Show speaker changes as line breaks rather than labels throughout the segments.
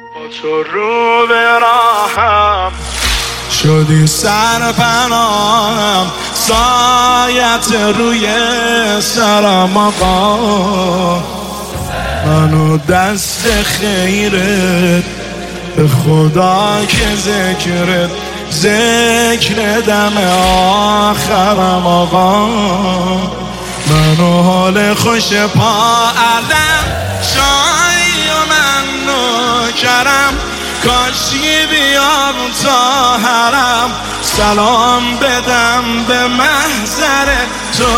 با تو رو به راهم شدی سرپناهم، سایت روی سرم آقا. منو دست خیرت به خدا که ذکرت، ذکر دم آخرم آقا. منو حال خوش پا علم شایی و من نوکرم، کاشی بیام تا حرم سلام بدم به محضر تو.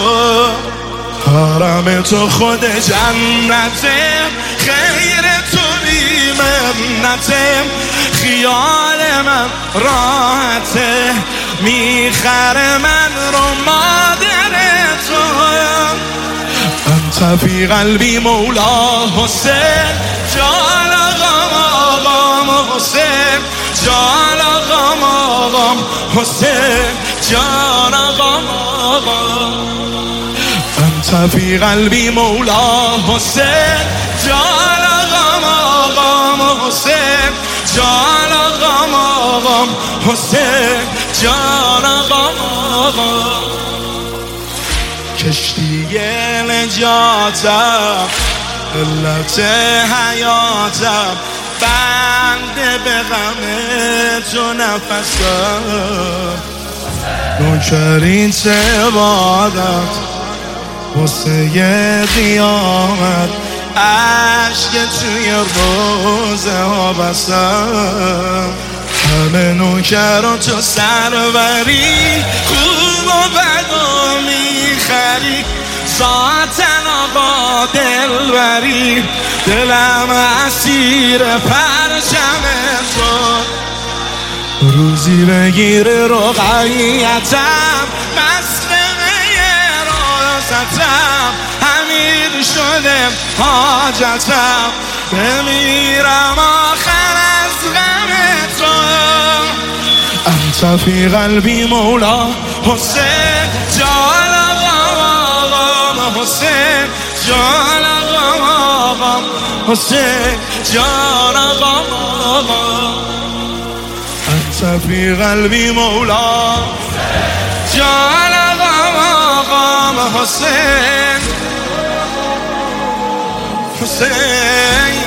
حرم تو خود جنته، خیر تو بی منته، خیال من راحته، میخره من رو مادر تو. انت فی قلبی مولا حسین، جان آقام حسین، جان آقام حسین، جان آقام. انت فی قلبی مولا حسین، جان آقام حسین، جان آقام حسین، جان آقام. کشتی نجاتم، علت حیاتم، بنده به غم تو نفسم. نوکرین چه عبادت واسه قیامت، عشق توی روزه ها بسم. همه نوکر و تو سروری، خوب و بد و میخری، ذاتن آقا دلبری، دلم اسیر پرچم تو. روزی بگیر رقیتم، مسلمه راستم، امیر شده حاجتم، بمیرم آخر از غم تو. انت فی قلبی مولا حسین، جان آقام حسین، جان آقام حسین، جان آقام. انت فی قلبی مولا جان آقام حسین، حسین.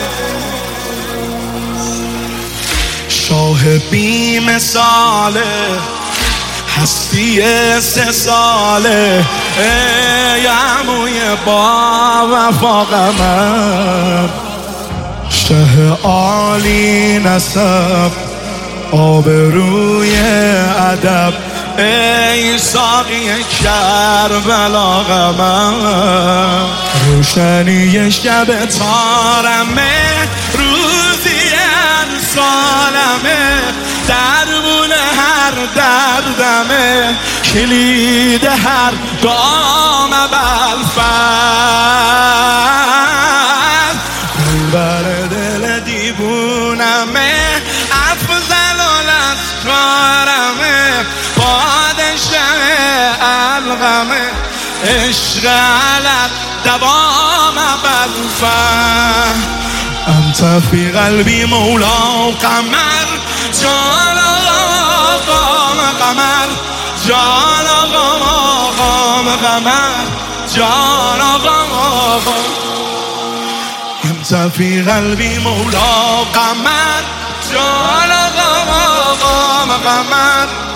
شاه بی مثاله، هستی 3 ساله، ای عموی با وفا قمر، شه عالی نسب، آبروی ادب، ای ساقی کربلا غمم. روشنی شب تارمه، روزی سالمه، درمون هر دردمه، کلید هر گام بلفت. بر دل دیوونمه، افضل الاسرارمه، پادشه الغمه، عشق علت دوام بلفت. انت فی قلبی مولا قمر، جان آقام قمر، جان آقام قمر، جان آقام. انت فی قلبی مولا قمر، جان آقام قمر،